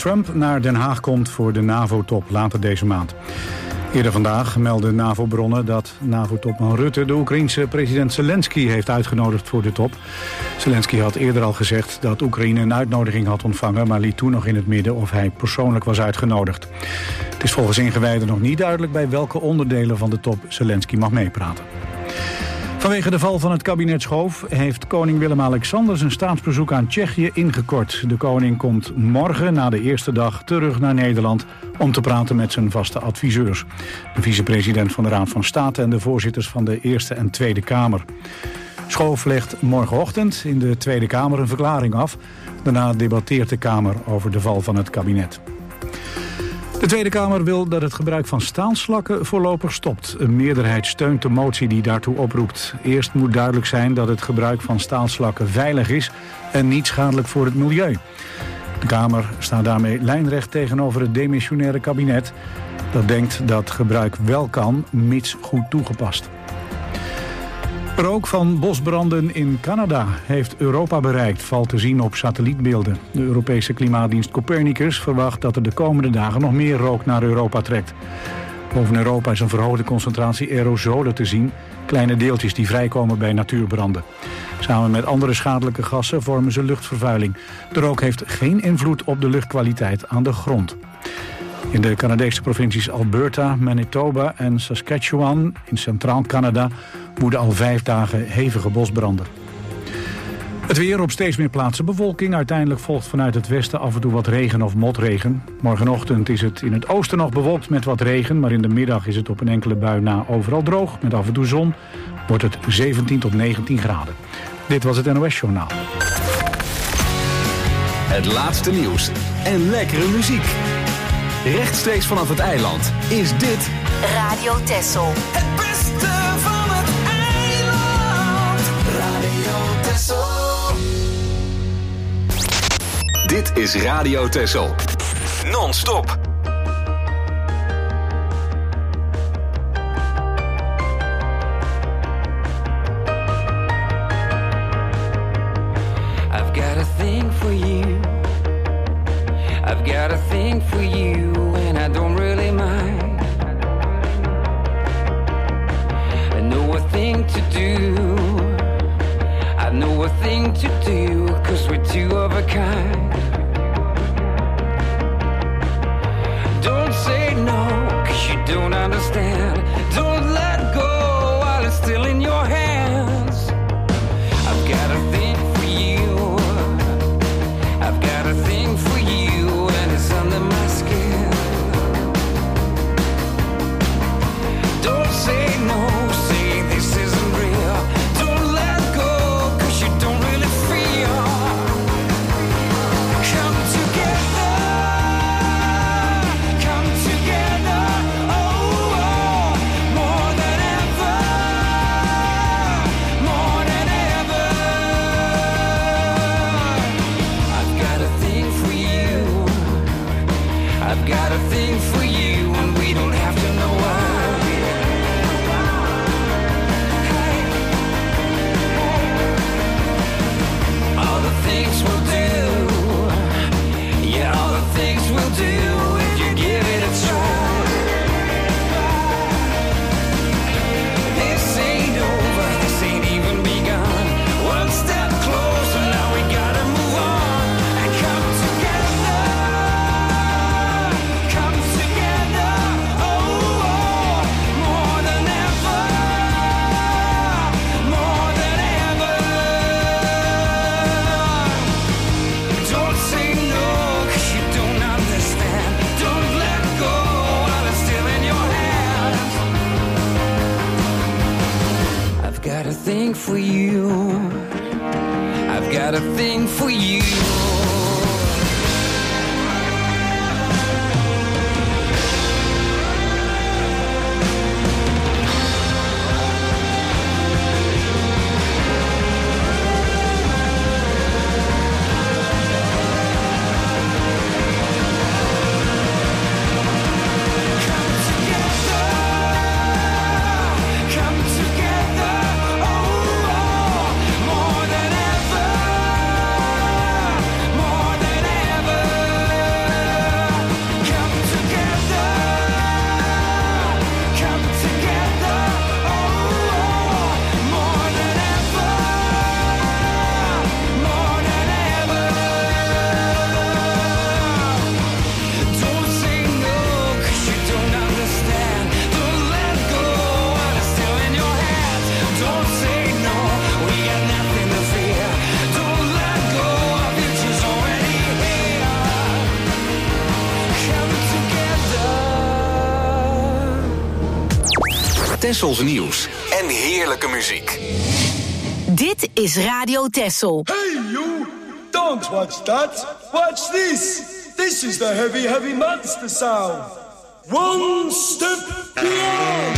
Trump naar Den Haag komt voor de NAVO-top later deze maand. Eerder vandaag meldden NAVO-bronnen dat NAVO-topman Rutte de Oekraïense president Zelensky heeft uitgenodigd voor de top. Zelensky had eerder al gezegd dat Oekraïne een uitnodiging had ontvangen, maar liet toen nog in het midden of hij persoonlijk was uitgenodigd. Het is volgens ingewijden nog niet duidelijk bij welke onderdelen van de top Zelensky mag meepraten. Vanwege de val van het kabinet Schoof heeft koning Willem-Alexander zijn staatsbezoek aan Tsjechië ingekort. De koning komt morgen na de eerste dag terug naar Nederland om te praten met zijn vaste adviseurs. De vicepresident van de Raad van State en de voorzitters van de Eerste en Tweede Kamer. Schoof legt morgenochtend in de Tweede Kamer een verklaring af. Daarna debatteert de Kamer over de val van het kabinet. De Tweede Kamer wil dat het gebruik van staalslakken voorlopig stopt. Een meerderheid steunt de motie die daartoe oproept. Eerst moet duidelijk zijn dat het gebruik van staalslakken veilig is en niet schadelijk voor het milieu. De Kamer staat daarmee lijnrecht tegenover het demissionaire kabinet. Dat denkt dat gebruik wel kan, mits goed toegepast. Rook van bosbranden in Canada heeft Europa bereikt, valt te zien op satellietbeelden. De Europese klimaatdienst Copernicus verwacht dat er de komende dagen nog meer rook naar Europa trekt. Boven Europa is een verhoogde concentratie aerosolen te zien, kleine deeltjes die vrijkomen bij natuurbranden. Samen met andere schadelijke gassen vormen ze luchtvervuiling. De rook heeft geen invloed op de luchtkwaliteit aan de grond. In de Canadese provincies Alberta, Manitoba en Saskatchewan in Centraal Canada woeden al 5 dagen hevige bosbranden. Het weer, op steeds meer plaatsen bewolking. Uiteindelijk volgt vanuit het westen af en toe wat regen of motregen. Morgenochtend is het in het oosten nog bewolkt met wat regen, maar in de middag is het op een enkele bui na overal droog. Met af en toe zon wordt het 17 tot 19 graden. Dit was het NOS Journaal. Het laatste nieuws en lekkere muziek. Rechtstreeks vanaf het eiland is dit Radio Texel. Het beste van het eiland. Radio Texel. Dit is Radio Texel. Non-stop. I've got a thing for you. I've got a thing for you, and I don't really mind. I know a thing to do. I know a thing to do, 'cause we're two of a kind. Don't say no, 'cause you don't understand. Don't let go while it's still in your hands. I've got a thing for you. I've got a thing for you, and it's under my skin. Don't say no, say this isn't real. Don't let go, 'cause you don't really feel. Come together, oh, oh, more than ever, more than ever. I've got a thing for you. I've got a thing for you, and we don't have to know why. Hey, all the things we'll do, yeah, all the things we'll do if you give it a try. This ain't over, this ain't even begun. One step closer, now we gotta move on and come together. Come together, oh, oh, more than ever, more than ever. Don't say no, 'cause you don't understand. Don't let go while it's still in your hands. I've got a thing for you. I've got a thing for you. Come together, oh, oh, more than ever, Tessels nieuws en heerlijke muziek. Dit is Radio Tessel. Hey you! Don't watch that! Watch this! This is the heavy, heavy monster sound! One step beyond!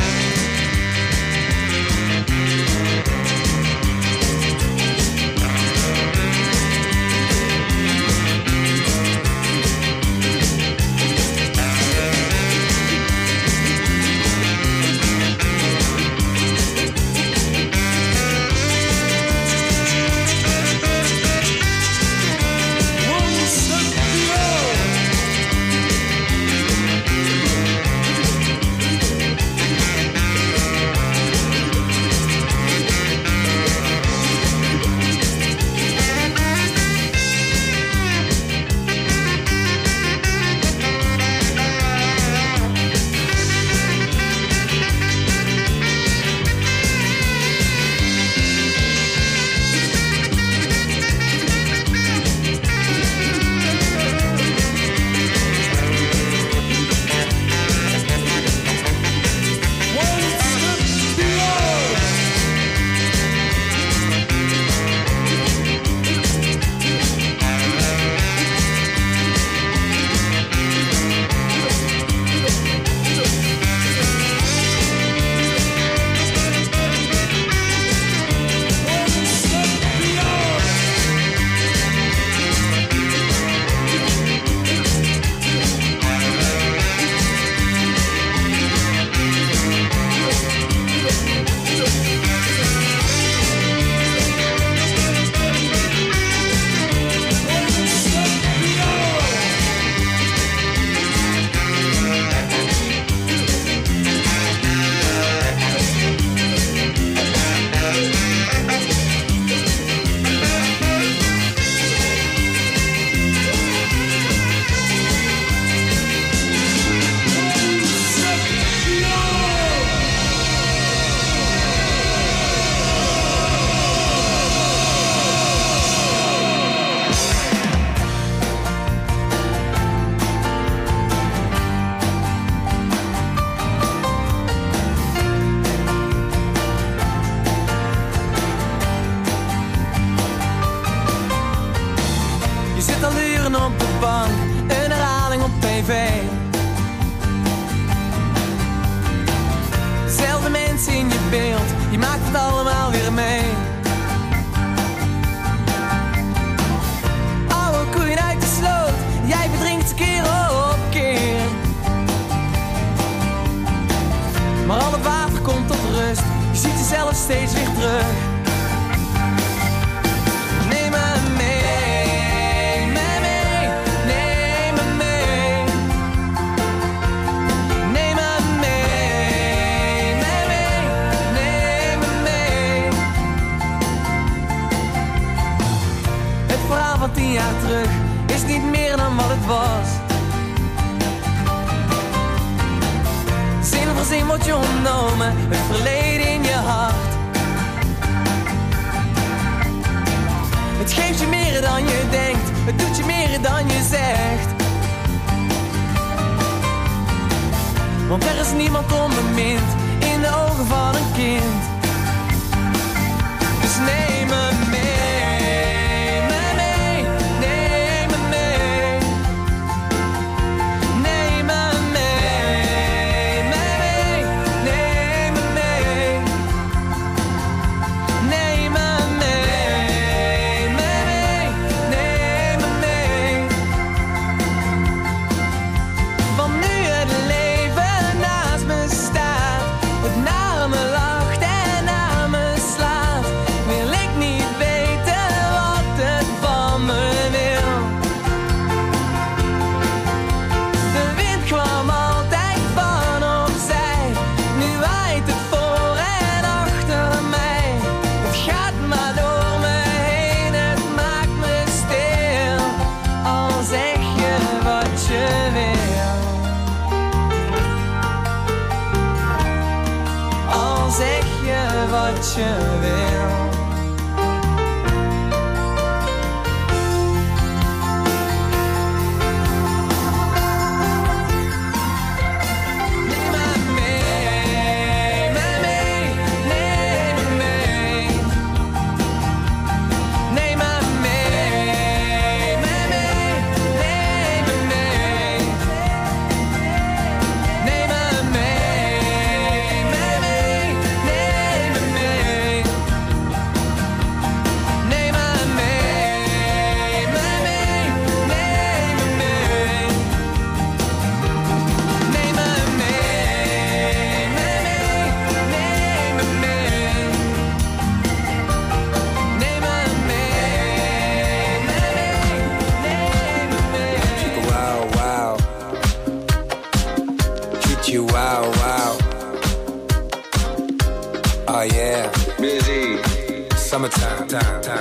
Oh yeah, busy. Summertime, time.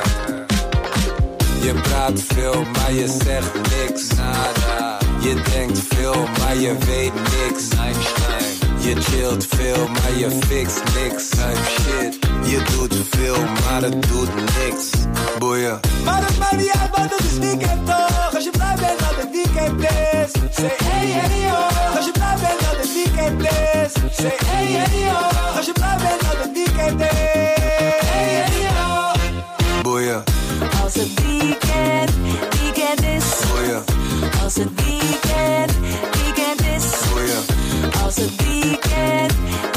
Je praat veel, maar je zegt niks. Nada. Je denkt veel, maar je weet niks. Einstein. Je chillt veel, maar je fixt niks. Shit. Je doet veel, maar het doet niks. Boeien. Maar het maakt niet uit, want het is weekend toch. Als je blij bent dat het weekend is. Say hey hey yo. Als je blij bent dat het weekend is. Say hey hey yo. Als je blij bent dat het weekend is. Hey hey yo. Boeien. Als het weekend is. Boeien. Als het weekend is. Boeien. Als het weekend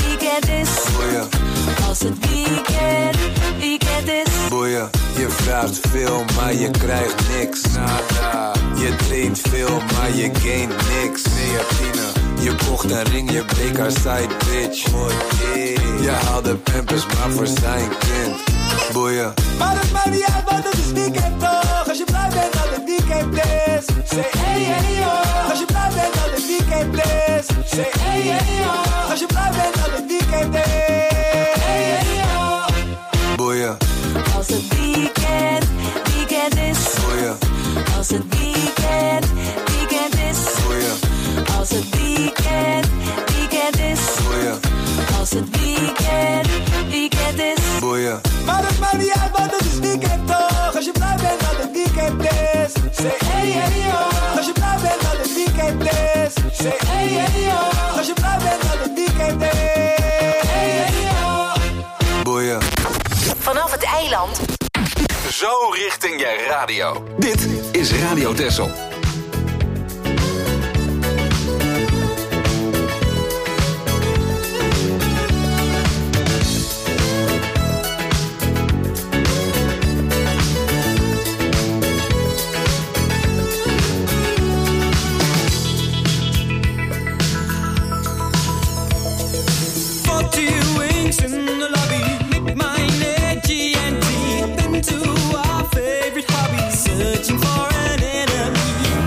is. Boeien. Als het weekend is. Boeien. Je vraagt veel, maar je krijgt niks. Nada. Je traint veel, maar je gaint niks. Neatine. Je kocht een ring, je bleek haar side bitch. Oh yeah. Je haalde pampers, maar voor zijn kind. Boeien. Maar het maakt niet uit, want het is weekend toch. Als je blij bent dat het weekend is. Say hey hey yo. Als je blij bent dat het weekend is. Say hey hey yo. Als je blij bent dat het weekend is. Hey hey yo. Boeien. Als het weekend is. Boeien. Als het weekend is. Boeien. Als het weekend is. Boeien. Als het weekend is. Boeien. Maar het maakt niet uit, want het is weekend toch. Als je blij bent dat het weekend is. Say hey hey yo. Als je blij bent dat het weekend is. Say hey hey yo. Als je blij bent dat het weekend is. Hey hey yo. Boeien. Vanaf het eiland. Zo richting je radio. Dit is Radio Texel. Searching for an enemy.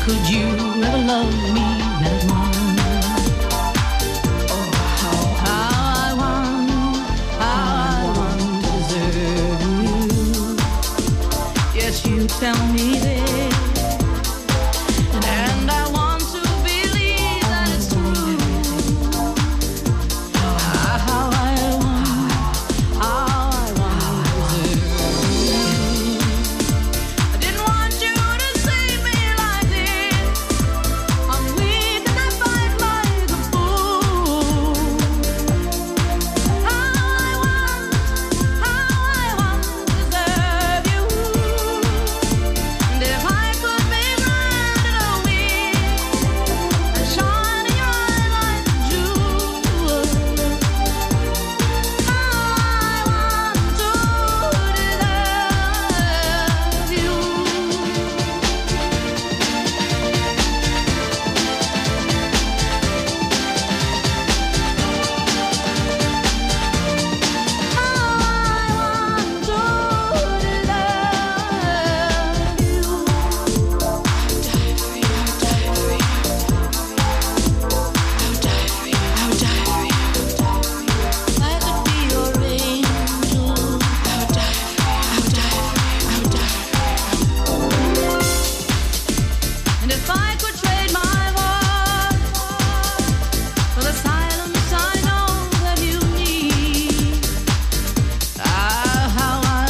could you ever love me that much? Oh, how I want to deserve you. Yes, you tell me this, and I want to believe that it's true. How I want to deserve you. I didn't want you to see me like this. I'm weak and I fight like a fool. How I want to deserve you. And if I could be granted a wish and shine in your eye like a jewel, how I want to deserve you. And if I could trade my heart for the silence I know that you need, how I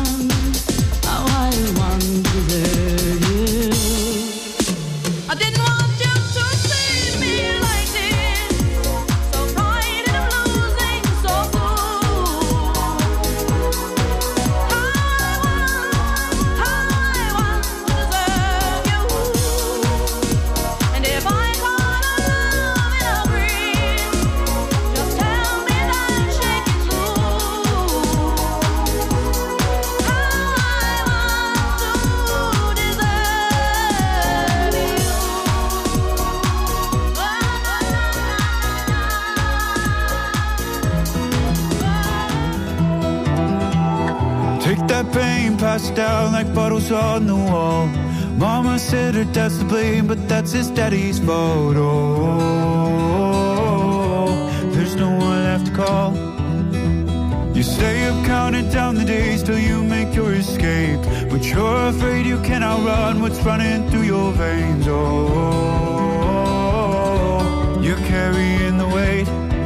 want to deserve you. I didn't want you to see me like this, so frightened of losing, so fool. How I want to deserve you. And if I caught a love in a breeze, just tell me that shake is loose. How I want to deserve you. Take that pain, pass it down like bottles on the wall. Mama said her dad's to blame, but that's his daddy's fault. Oh, there's no one left to call. You stay up counting down the days till you make your escape, but you're afraid you cannot run what's running through your veins. Oh, you're carrying the weight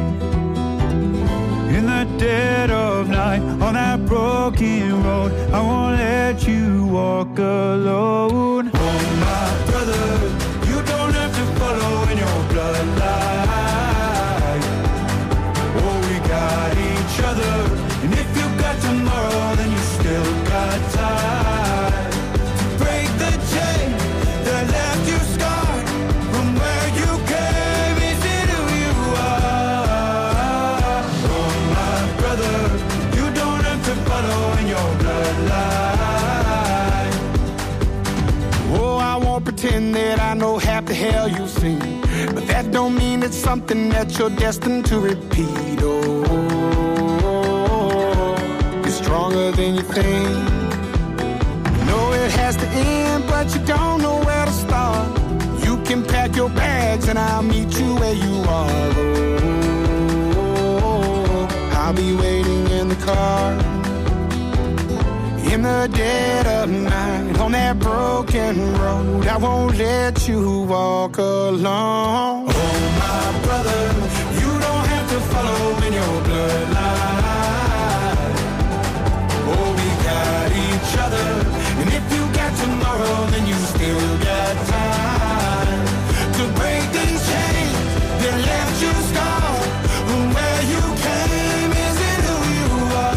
in the dead of night on that broken road. I won't let you walk alone. Oh, my brother, you don't have to follow in your bloodline. Oh, we got each other, and if you got tomorrow, then you still got time to break the chain that left you scarred from where you came. Is it who you are? Oh, my brother, you don't have to follow in your bloodline. Oh, I won't pretend that I know half the hell you've seen, but that don't mean it's something that you're destined to repeat. Oh, you're stronger than you think. You know it has to end, but you don't know where to start. You can pack your bags and I'll meet you where you are. Oh, I'll be waiting in the car in the dead of night on that broken road. I won't let you walk alone. Oh, my brother, you don't have to follow in your bloodline. Oh, we got each other, and if you got tomorrow, then you still got time to break these chains that left you scarred from where you came. Is it who you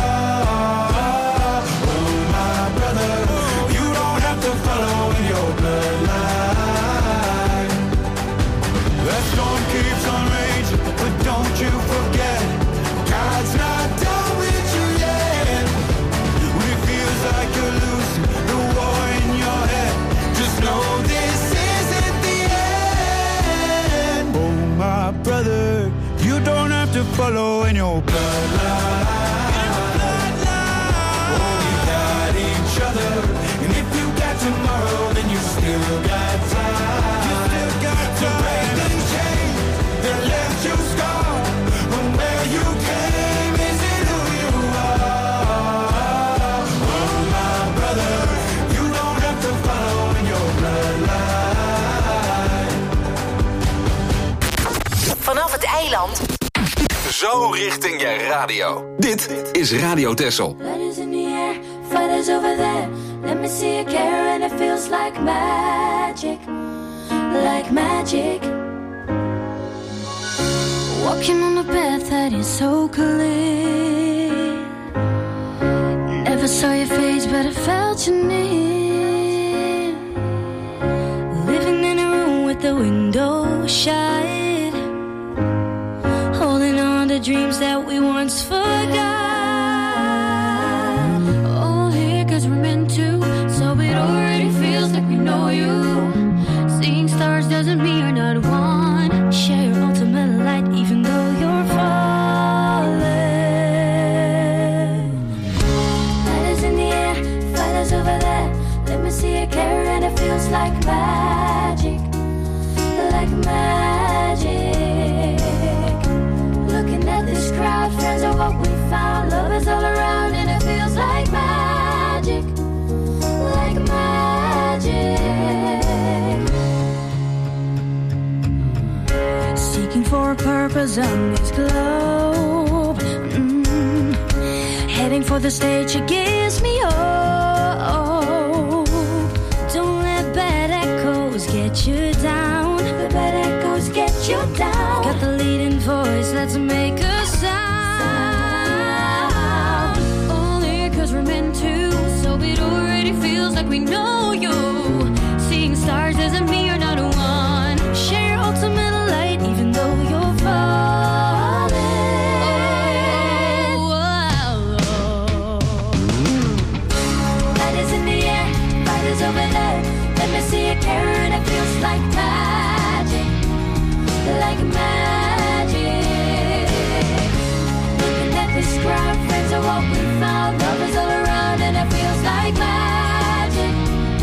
are? Oh, my brother, you don't have to follow in your bloodline. The storm keeps on raging, but don't you forget, God's not done with you yet. When it feels like you're losing the war in your head, just know this isn't the end. Oh, my brother, you don't have to follow in your bloodline. Oh, we got each other, and if you got tomorrow, then you still got time. eiland. Zo richting je radio. Dit is Radio Texel. Letters in the air, fighters over there. Let me see you care and it feels like magic. Like magic. Walking on a path that is so clear. Never saw your face but I felt you near. Living in a room with the window shut. Holding on to dreams that we once forgot. All here cause we're meant to. So it already feels like we know you. Seeing stars doesn't mean you're not one. Share your ultimate light even though you're falling. Lighters in the air, fighters over there. Let me see you care and it feels like magic. Like magic. Looking at this crowd, friends are what we found. Love is all around and it feels like magic. Like magic. Seeking for a purpose on this globe. Heading for the stage, it gives me hope. Don't let bad echoes get you down. The bad echoes get you down. Got the leading voice, let's make a sound. Only cause we're meant to. So it already feels like we know you. Seeing stars doesn't mean you're not one. Share your ultimate light even though you're falling. Light is in the air, light is over there. Let me see you care and it feels like magic. Like magic. Looking at this crowd, friends are what we found. Love is all around and it feels like magic.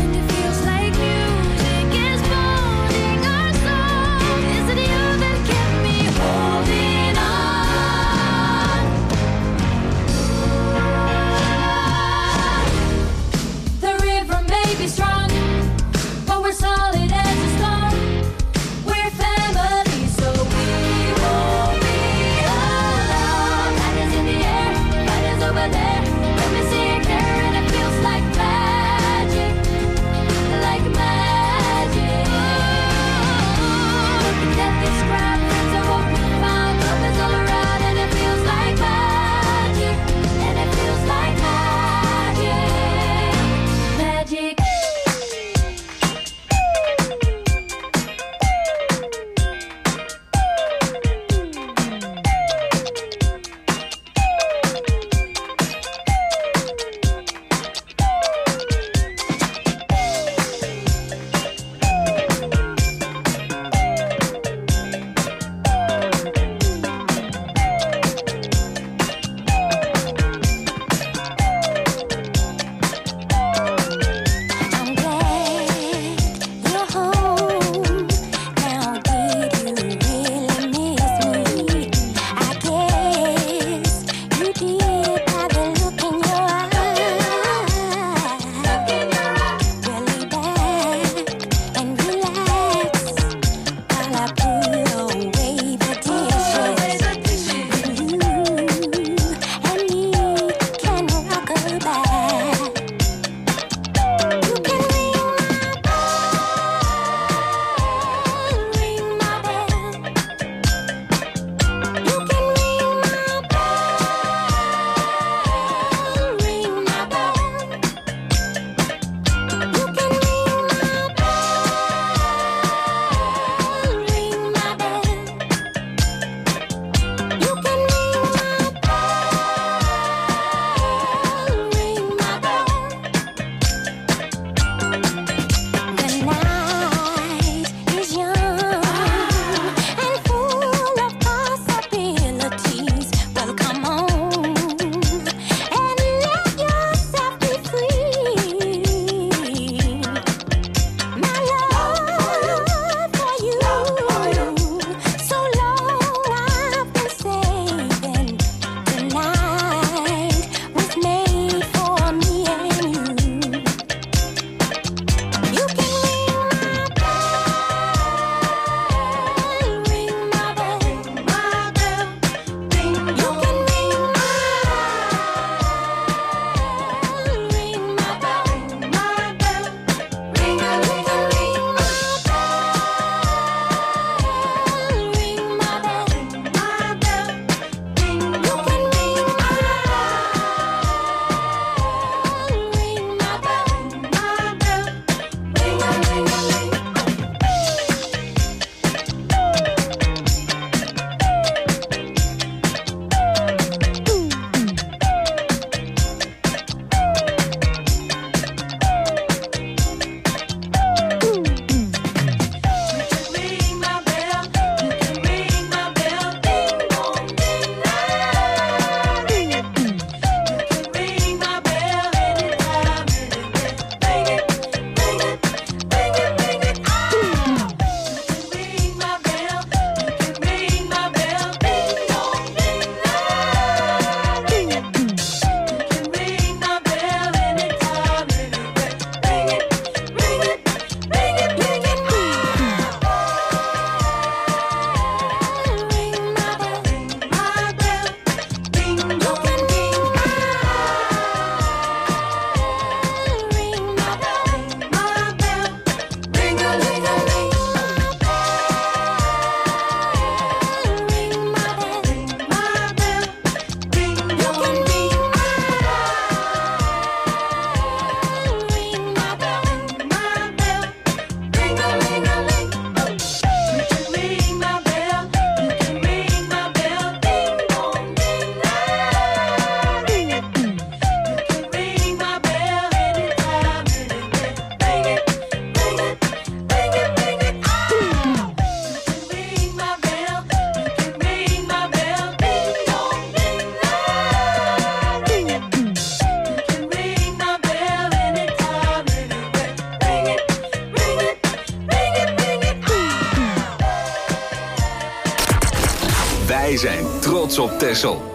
Wij zijn trots op Texel.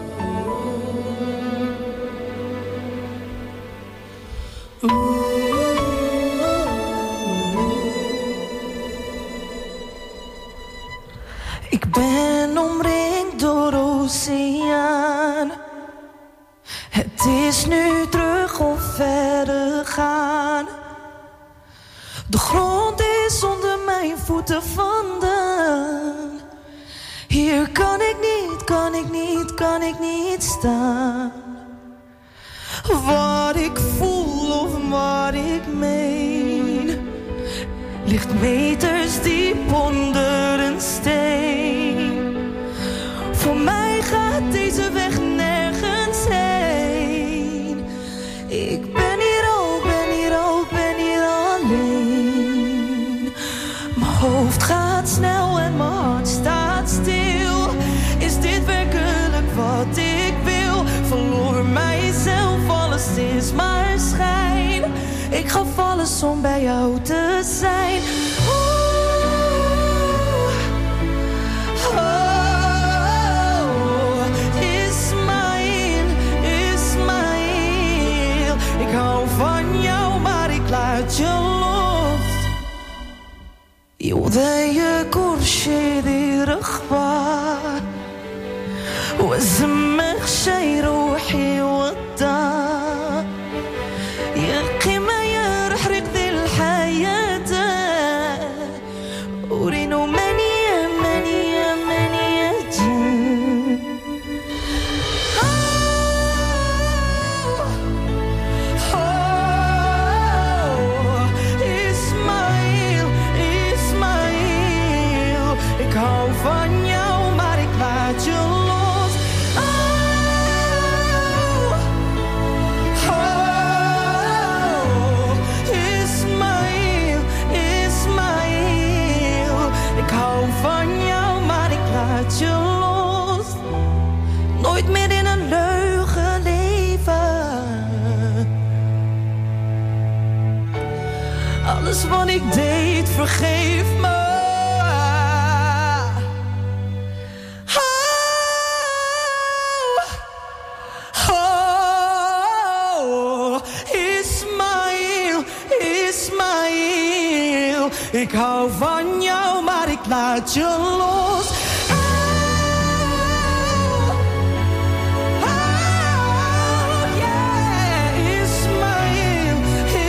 Ik ben omringd door oceaan. Het is nu terug of verder gaan. De grond is onder mijn voeten vandaan. Hier kan ik niet staan. Wat ik voel of wat ik meen ligt meters diep onder een steen. Voor mij gaat deze weg nergens heen. Ik ben hier alleen. Mijn hoofd gaat snel en mijn hart staat stil. Is dit werkelijk wat ik wil? Verloor mijzelf, alles is maar schijn. Ik gaf alles om bij jou te zijn. Ismaël, ik hou van jou, maar ik laat je los. يوضي كرشي رخبة واسمك شي روحي وطا يا قيمة يا رحرق ذي الحياة ورينو منية ik hou van jou, maar ik laat je los. Ismaël, ik hou van jou, maar ik laat je los. Nooit meer in een leugen leven. Alles wat ik deed, vergeef me. Ik hou van jou, maar ik laat je los. Ismaël.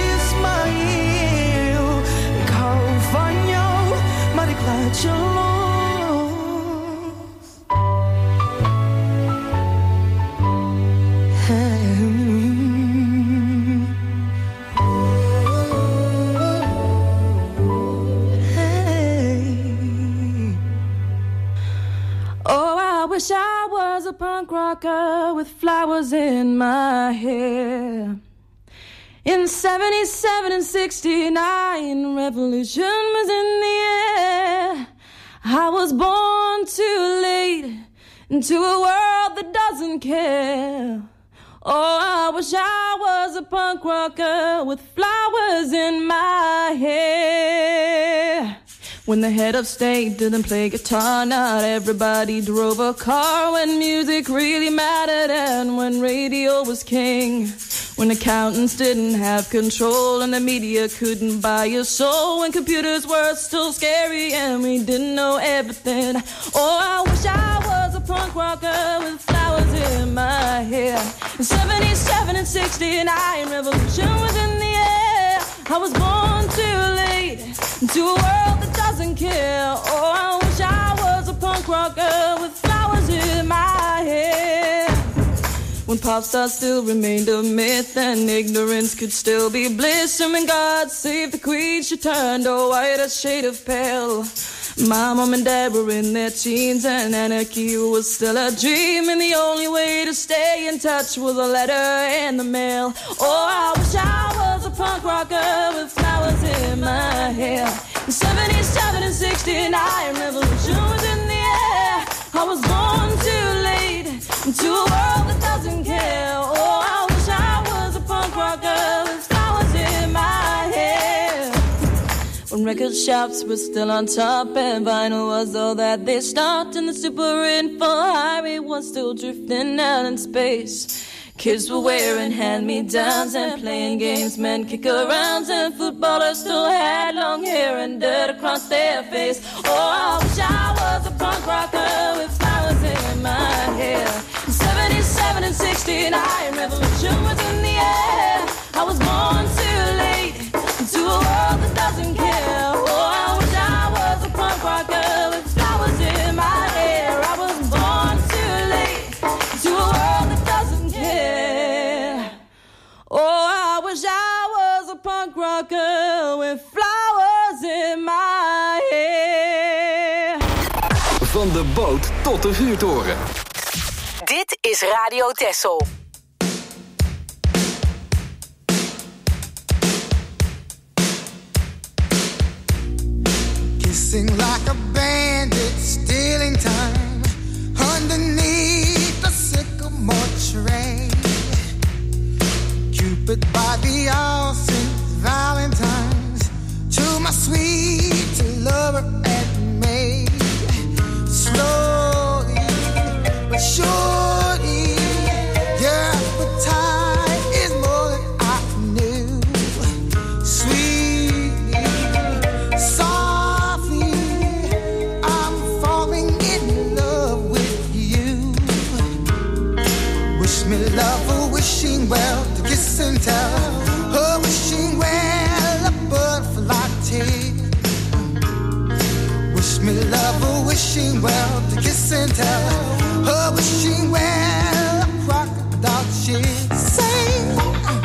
Ik hou van jou, maar ik laat je los. Wish I was a punk rocker with flowers in my hair. In 77 and 69, revolution was in the air. I was born too late into a world that doesn't care. Oh, I wish I was a punk rocker with flowers in my hair. When the head of state didn't play guitar, not everybody drove a car. When music really mattered and when radio was king. When accountants didn't have control and the media couldn't buy your soul. When computers were still scary and we didn't know everything. Oh, I wish I was a punk rocker with flowers in my hair. In 77 and 69, revolution was in the air. I was born too late into a world that doesn't care. Oh, I wish I was a punk rocker with flowers in my hair. When pop stars still remained a myth and ignorance could still be bliss. And when God saved the queen, she turned a whiter shade of pale. My mom and dad were in their teens and anarchy was still a dream. And the only way to stay in touch was a letter in the mail. Oh, I wish I was a punk rocker with flowers in my hair. In 77 and 69, revolution was in the air. I was born too late into a world that doesn't care. Oh, I wish I was a punk rocker with flowers in my hair. When record record shops were still on top, and vinyl was all that they stopped, and the super info highway was still drifting out in space. Kids were wearing hand-me-downs and playing games, men kick-arounds, and footballers still had long hair and dirt across their face. Oh, I wish I was a punk rocker with flowers in my hair. In 77 and 69, revolution was in the air. I was born too late into a world that doesn't care. Oh, I wish I was a punk rocker with flowers in my hair. I was born too late into a world that doesn't care. Oh, I wish I was a punk rocker with flowers in my hair. Van de boot tot de vuurtoren. Dit is Radio Texel. Kissing like a bandit, stealing time underneath the sycamore tree. Cupid by the all St. Valentine's to my sweet lover and me. Slowly but surely, your appetite is more than I knew. Sweetly, softly, I'm falling in love with you. Wish me love, oh wishing well, to kiss and tell. Oh, wishing well, a butterfly tear. Wish me love, oh wishing well, to kiss and tell. Oh, wishing well, a crocodile tear. Sing.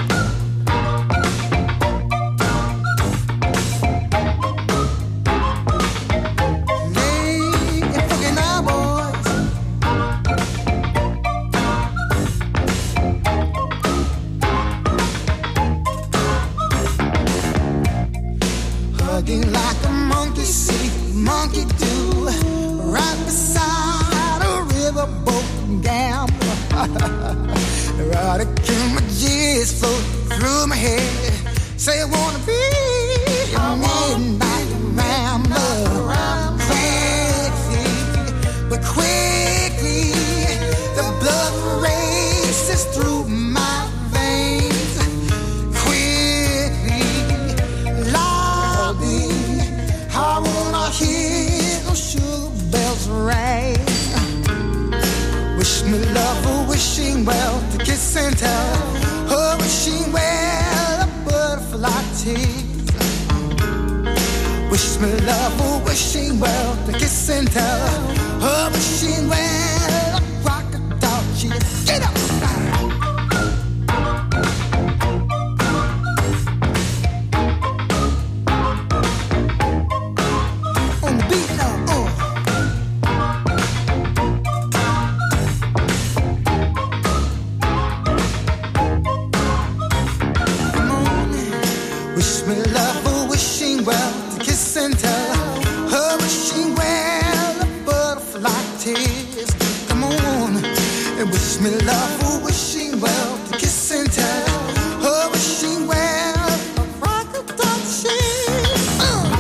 Hugging like a monkey see, monkey do, right beside a riverboat gambler. Erotic images float through my head. Say I wanna be a midnight rambler. Quickly, but quickly, the blood races through my veins. Quickly, loudly, I wanna hear those sugar bells ring. Wish me love, oh wishing well, to kiss and tell. Oh, wishing well, a butterfly tease. Wish me love, oh wishing well, to kiss and tell. Oh, wishing well, a crocodile cheese. Get up! On the beat now, wish me love, oh wishing well, to kiss and tell. Oh, wishing well, a butterfly tears. Come on, and wish me love, oh wishing well, to kiss and tell. Oh, wishing well, a crocodile tears.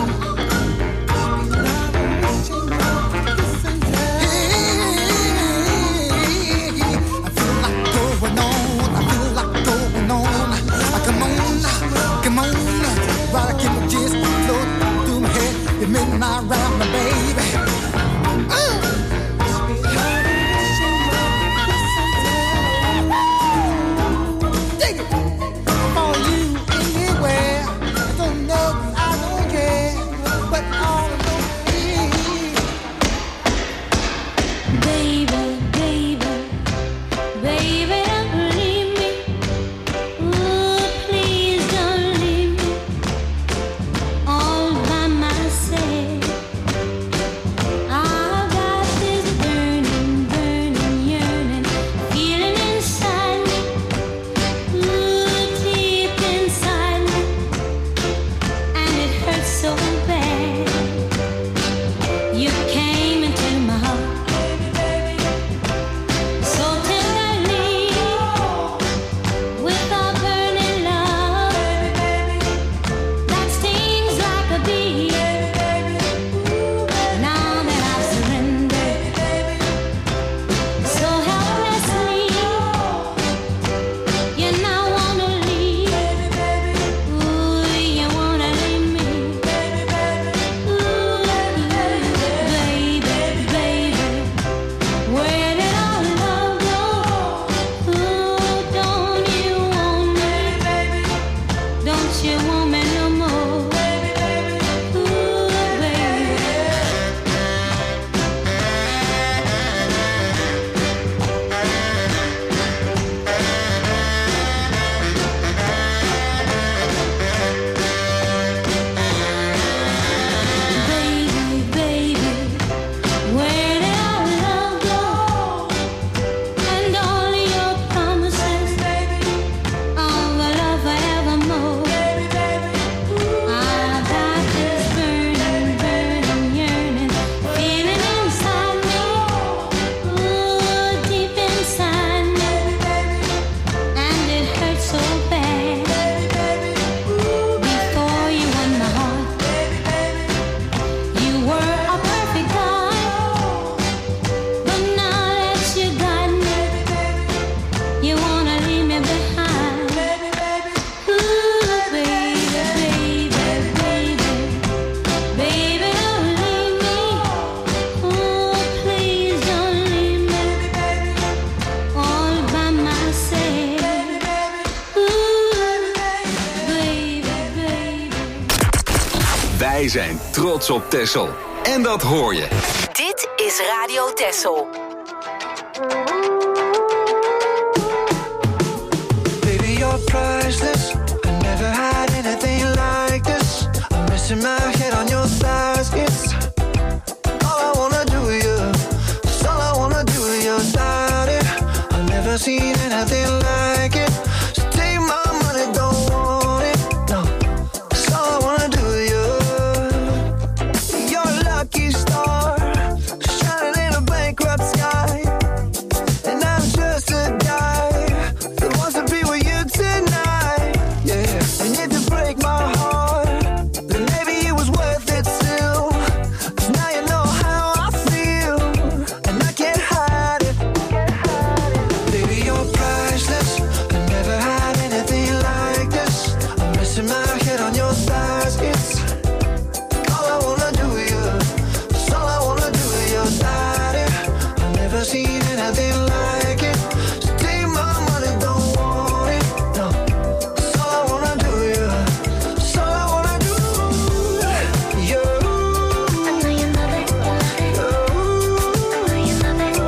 I feel like going on, I feel like going on. Come on, come on, while I keep my gist float through my head. The midnight round, my baby. Dig it. For you anywhere. I don't know, I don't care, but all I know is, Baby, baby, baby, don't leave me. Ooh, please don't leave me all by myself. I've got this Wij zijn trots op Texel. En dat hoor je. Dit is Radio Texel. Baby, you're priceless. I never had anything like this. I'm missing my head on your thighs. It's all I wanna do with you. It's all I wanna do with your body. I've never seen anything like it. So take my money, don't want it. No, it's all I wanna do with you. You're a lucky star, shining in a bankrupt sky. And I'm just a guy that wants to be with you tonight. Yeah, and if you break my heart, then maybe it was worth it still. 'Cause now you know how I feel, and I can't hide it. Baby, you're priceless. I never had anything like this. I'm missing my head on your thighs. It's all I wanna do with you. It's all I wanna do with your body. I've never seen anything like it. So take my money, don't want it. No, it's all I wanna do with you. It's all I wanna do. You. I know you love it. I know you love it.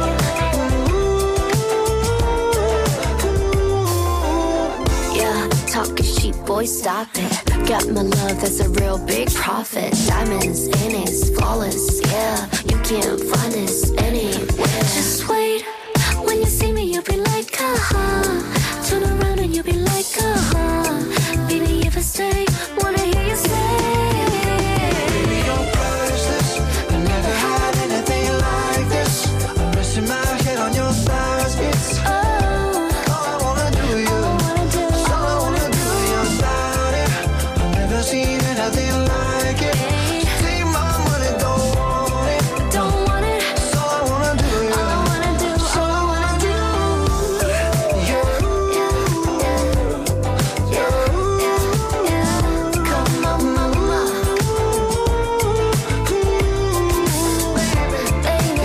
Yeah, talking cheap, boy, stop it. Got my love, that's a real big profit. Diamonds in it's flawless, yeah. You can't find this anywhere. Just wait, when you see me, you'll be like, turn around and you'll be like, baby, if I stay, wanna hear you say. Baby, you're priceless. I never had anything like this. I'm missing my head on your thighs. It's all I wanna do with you. It's all I wanna do with your body. I've never seen anything like it. So take my money, don't want it. Don't want it. It's all I wanna do with you. All I wanna do, It's all I wanna do. You. Come on, mama. Baby,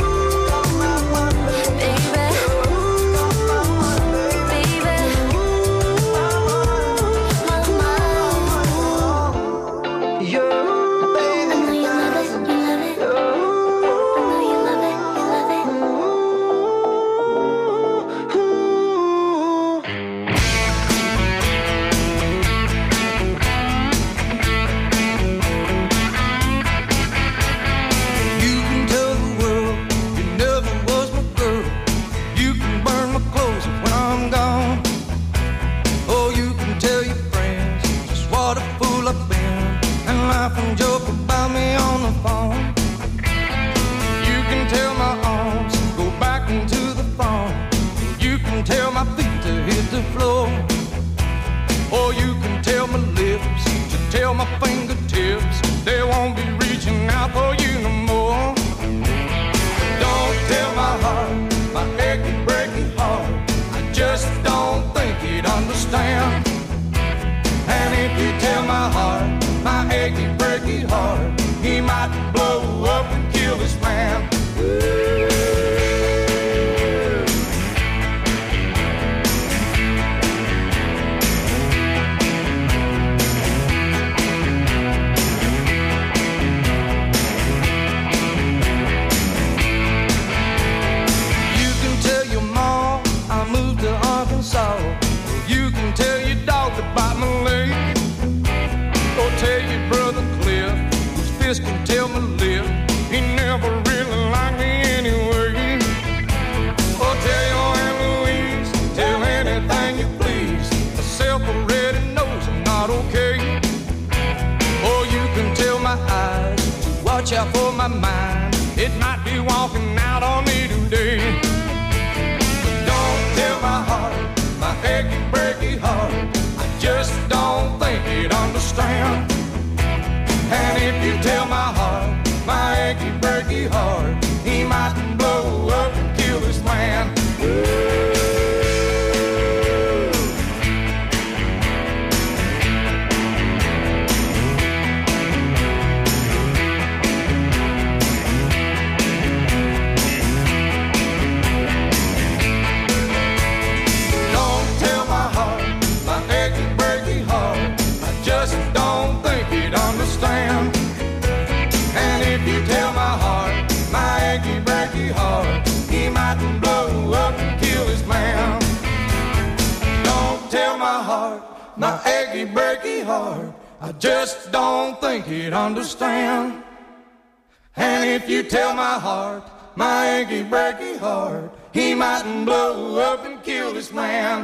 You can tell the world you never was my girl. You can burn my clothes when I'm gone. Oh, you can tell your friends just what a fool I've been, and laugh and joke about me on the phone. You can tell my arms go back into the phone. You can tell my feet to hit the floor. Or you can tell my lips to tell my fingertips they won't be reaching out for you no more. Don't tell my heart, my achy, breaky heart, I just don't think he'd understand. And if you tell my heart, my achy, breaky heart, he might blow up and kill this man. You can tell your mom I moved to Arkansas. You can tell your dog to bite my leg. Or tell your brother Cliff, whose fist can tell my lip, he never really liked me anyway. Or tell your Aunt Louise, tell anything you please, myself already knows I'm not okay. Or you can tell my eyes to watch out for my mind, it might be walking out on me today. But don't tell my heart, my achy, breaky heart, I just don't think he'd understand. And if you tell my heart, my achy, breaky heart, he might blow up and kill this man. achy, breaky heart. I just don't think he'd understand. if you tell my heart, my achy breaky heart, he mightn't blow up and kill this man. Don't tell my heart, my achy breaky heart, I just don't think he'd understand. And if you tell my heart, my achy breaky heart, he mightn't blow up and kill this man.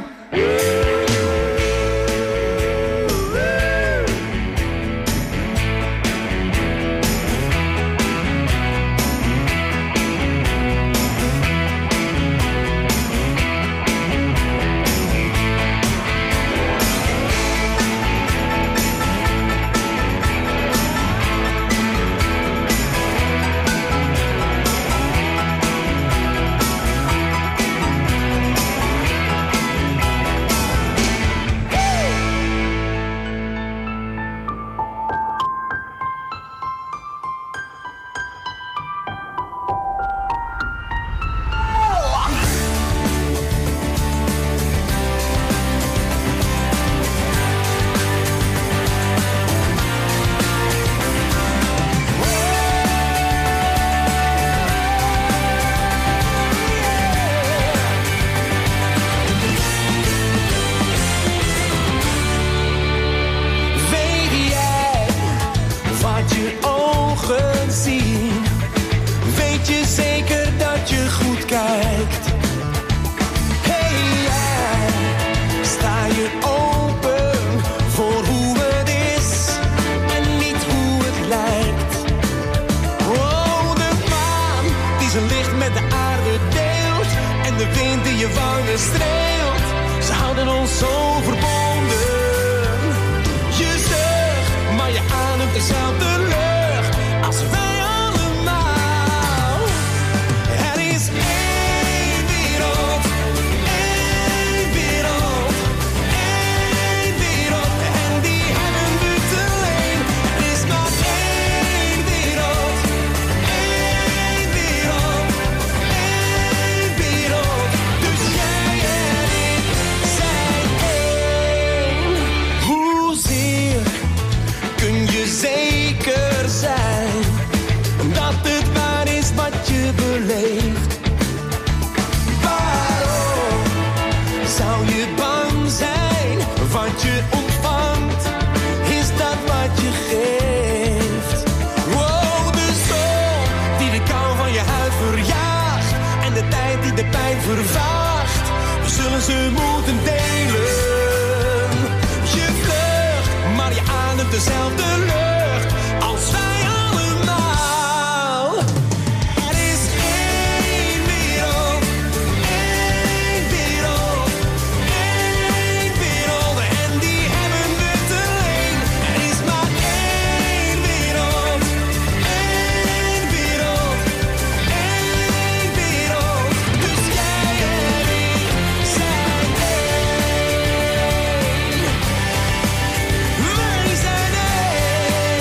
Wij zijn één.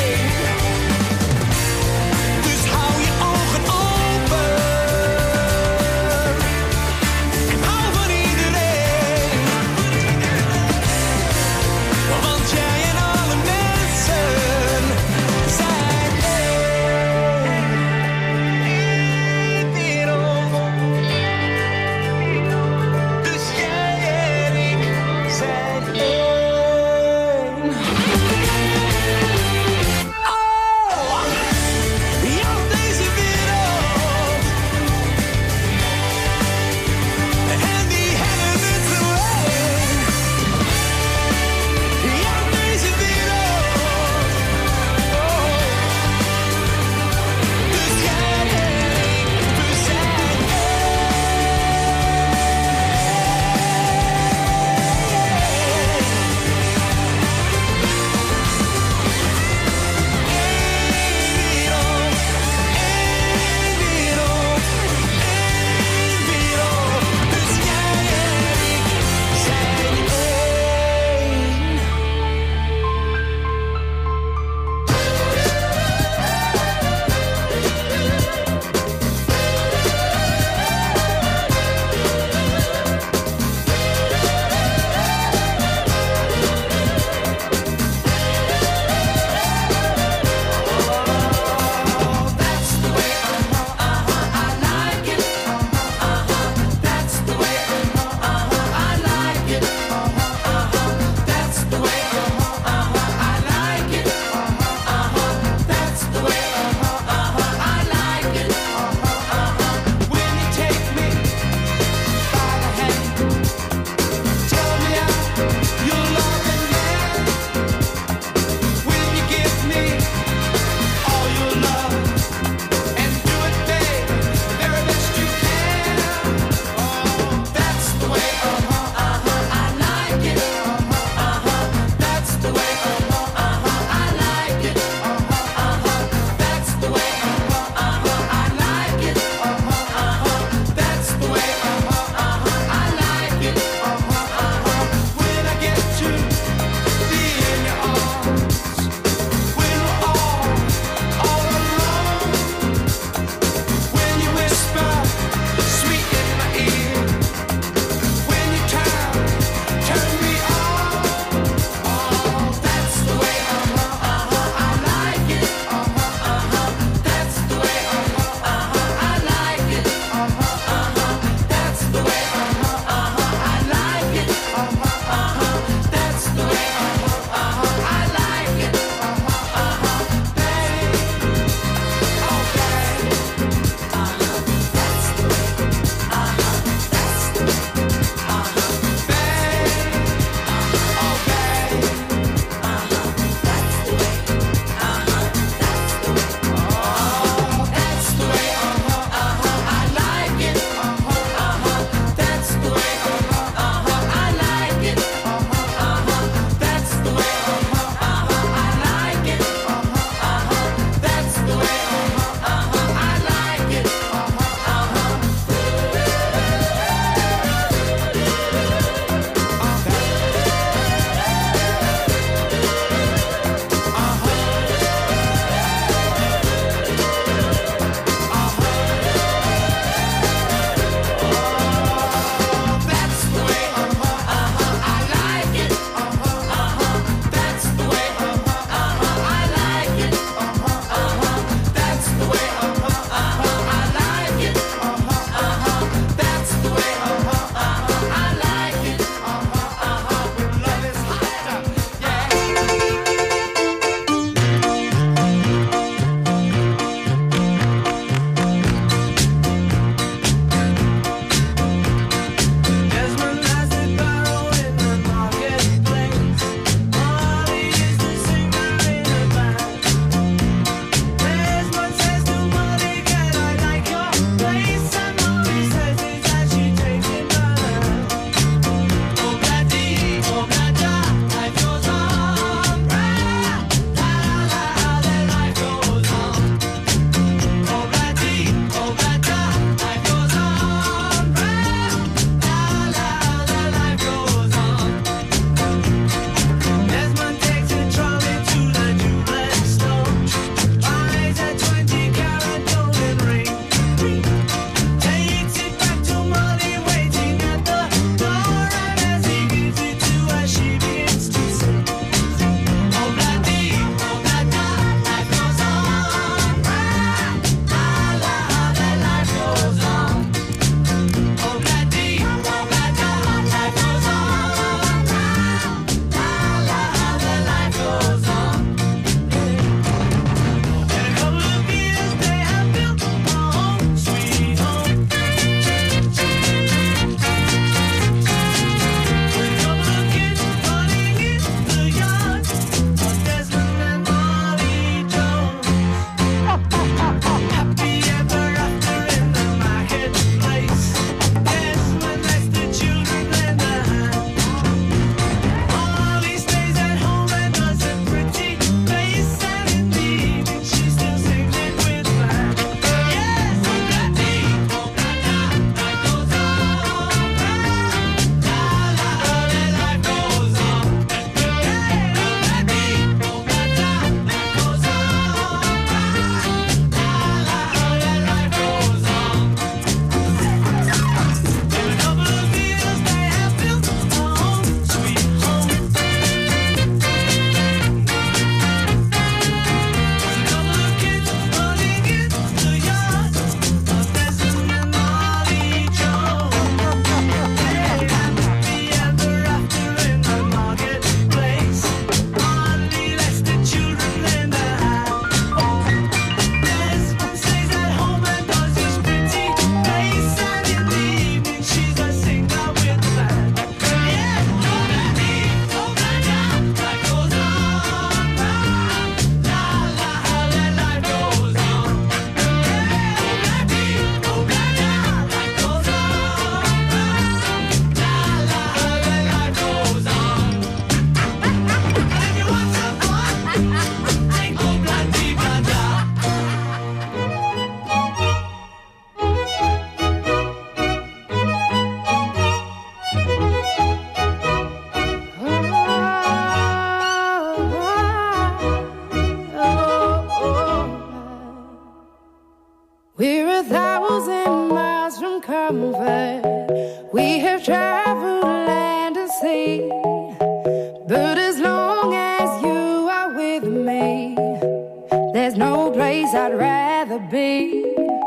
We're 1,000 miles from comfort. We have traveled land and sea. But as long as you are with me, there's no place I'd rather be.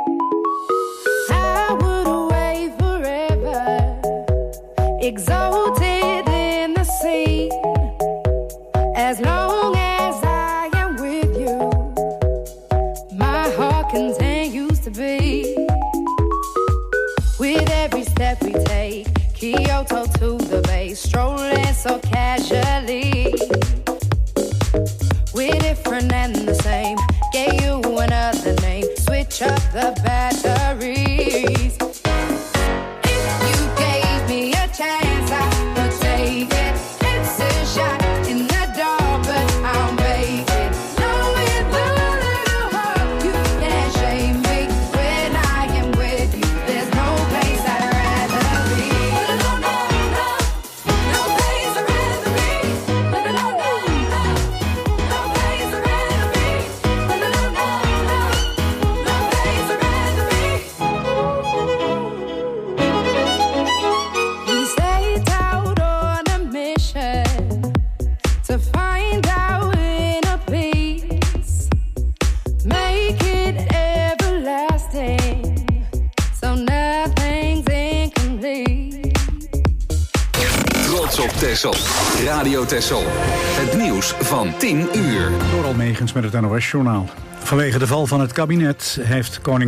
I would away forever, exalted in the sea. As long as I am with you, my heart continues to beat. With every step we take, Kyoto to the bay, strolling so casually. We're different and the same, gave you another name, switch up the batteries. If you gave me a chance, I would take it. It's a shot in the dark, but I'll make it. Knowing the little heart, you can't shame me. When I am with you, there's no place I'd rather be. No, no, no, no place I'd rather be. No, no, no, no, no place I'd rather be. No, no, no, no, no place I'd rather be. We set out on a mission to find our inner peace, make it everlasting, so nothing's incomplete. Trots op Texel. Radio Texel. Het nieuws van 10 uur. Door Almegens met het NOS-journaal. Vanwege de val van het kabinet heeft koning